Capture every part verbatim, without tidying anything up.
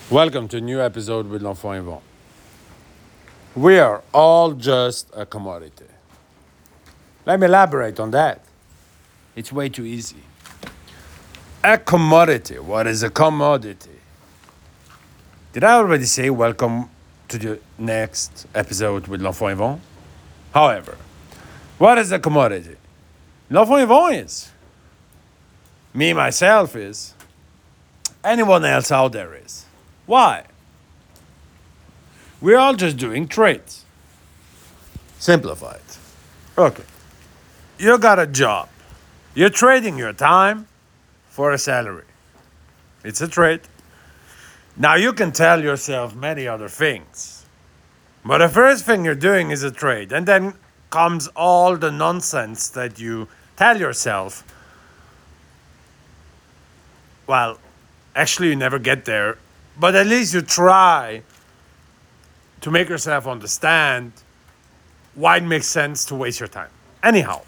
Welcome to a new episode with L'Enfant Yvon. We are all just a commodity. Let me elaborate on that. It's way too easy. A commodity. What is a commodity? Did I already say welcome to the next episode with L'Enfant Yvon? However, what is a commodity? L'Enfant Yvon is. Me, myself is. Anyone else out there is. Why? We're all just doing trades. Simplified. Okay. You got a job. You're trading your time for a salary. It's a trade. Now you can tell yourself many other things. But the first thing you're doing is a trade. And then comes all the nonsense that you tell yourself. Well, actually you never get there. But at least you try to make yourself understand why it makes sense to waste your time. Anyhow,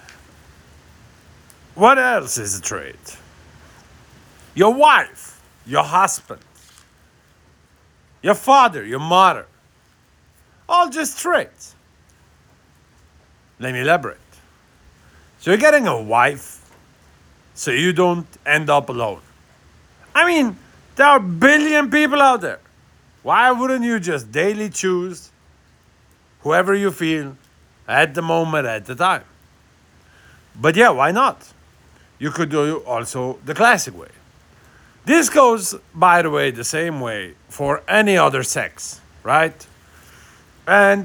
what else is a trade? Your wife, your husband, your father, your mother, all just trades. Let me elaborate. So you're getting a wife so you don't end up alone. I mean, there are a billion people out there. Why wouldn't you just daily choose whoever you feel at the moment, at the time? But yeah, why not? You could do also the classic way. This goes, by the way, the same way for any other sex, right? And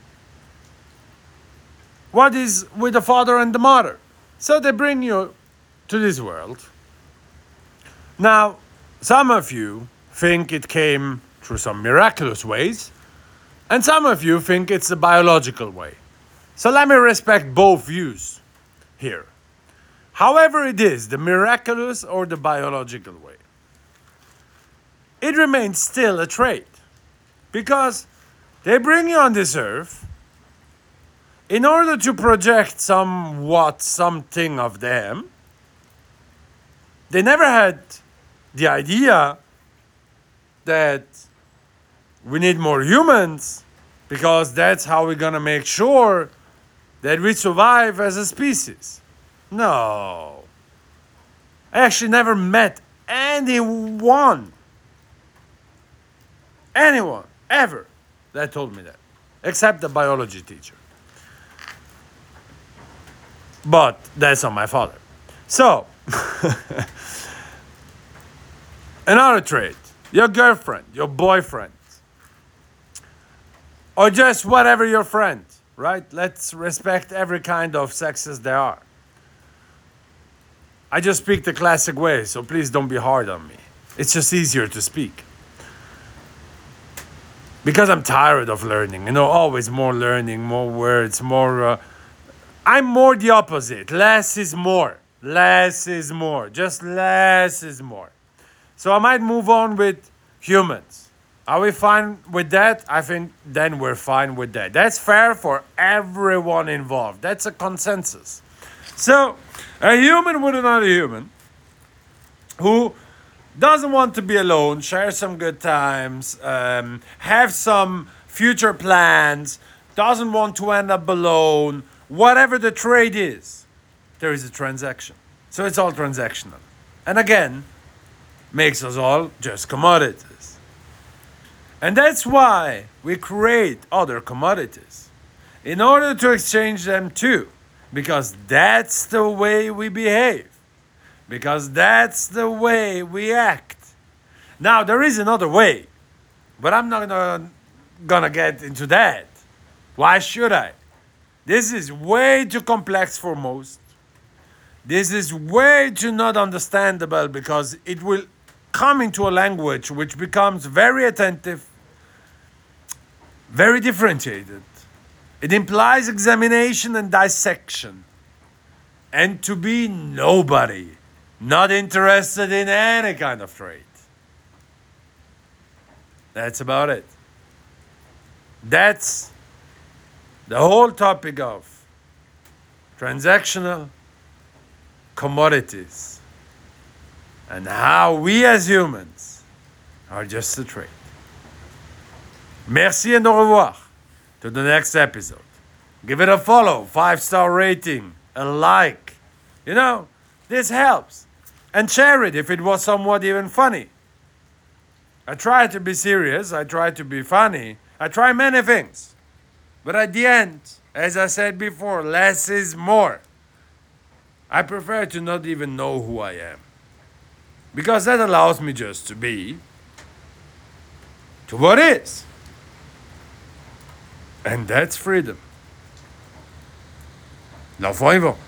what is with the father and the mother? So they bring you to this world. Now, some of you think it came through some miraculous ways, and some of you think it's a biological way. So let me respect both views here. However it is, the miraculous or the biological way, it remains still a trait. Because they bring you on this earth in order to project somewhat something of them. They never had the idea that we need more humans because that's how we're gonna make sure that we survive as a species. No. I actually never met anyone, anyone, ever, that told me that, except the biology teacher. But that's not my father. So, another trait, your girlfriend, your boyfriend, or just whatever your friend, right? Let's respect every kind of sexes there are. I just speak the classic way, so please don't be hard on me. It's just easier to speak. Because I'm tired of learning, you know, always more learning, more words, more... Uh, I'm more the opposite. Less is more. Less is more. Just less is more. So I might move on with humans. Are we fine with that? I think then we're fine with that. That's fair for everyone involved. That's a consensus. So, a human with another human who doesn't want to be alone, share some good times, um, have some future plans, doesn't want to end up alone, whatever the trade is, there is a transaction. So it's all transactional. And again, makes us all just commodities. And that's why we create other commodities, in order to exchange them too. Because that's the way we behave. Because that's the way we act. Now, there is another way, but I'm not gonna, gonna get into that. Why should I? This is way too complex for most. This is way too not understandable because it will come into a language which becomes very attentive, very differentiated. It implies examination and dissection. And to be nobody, not interested in any kind of trade. That's about it. That's the whole topic of transactional commodities and how we as humans are just a trait. Merci and au revoir. To the next episode. Give it a follow, five star rating, a like. You know, this helps. And share it if it was somewhat even funny. I try to be serious, I try to be funny, I try many things. But at the end, as I said before, less is more. I prefer to not even know who I am. Because that allows me just to be to what is. And that's freedom. L'enfant est bon.